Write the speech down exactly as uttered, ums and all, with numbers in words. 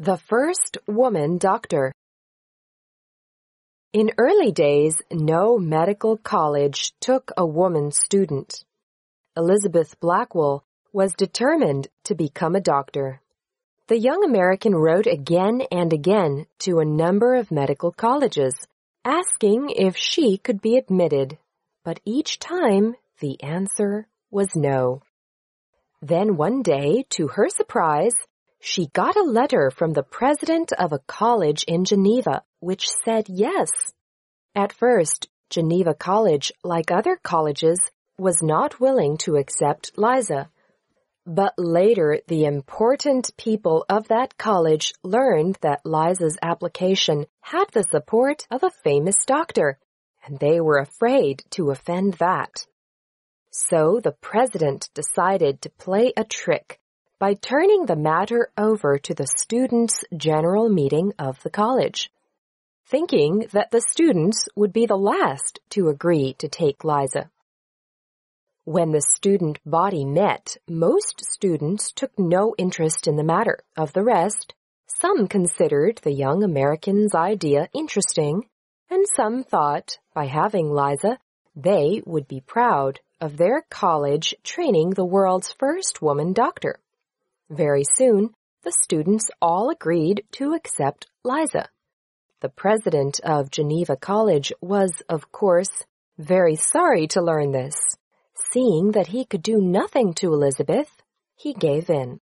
The first woman doctor. In early days, no medical college took a woman student. Elizabeth Blackwell was determined to become a doctor. The young American wrote again and again to a number of medical colleges, asking if she could be admitted, but each time the answer was no. Then one day, to her surprise, she got a letter from the president of a college in Geneva, which said yes. At first, Geneva College, like other colleges, was not willing to accept Liza. But later, the important people of that college learned that Liza's application had the support of a famous doctor, and they were afraid to offend that. So the president decided to play a trick by turning the matter over to the students' general meeting of the college, thinking that the students would be the last to agree to take Liza. When the student body met, most students took no interest in the matter. Of the rest, some considered the young American's idea interesting, and some thought, by having Liza, they would be proud of their college training the world's first woman doctor. Very soon, the students all agreed to accept Liza. The president of Geneva College was, of course, very sorry to learn this. Seeing that he could do nothing to Elizabeth, he gave in.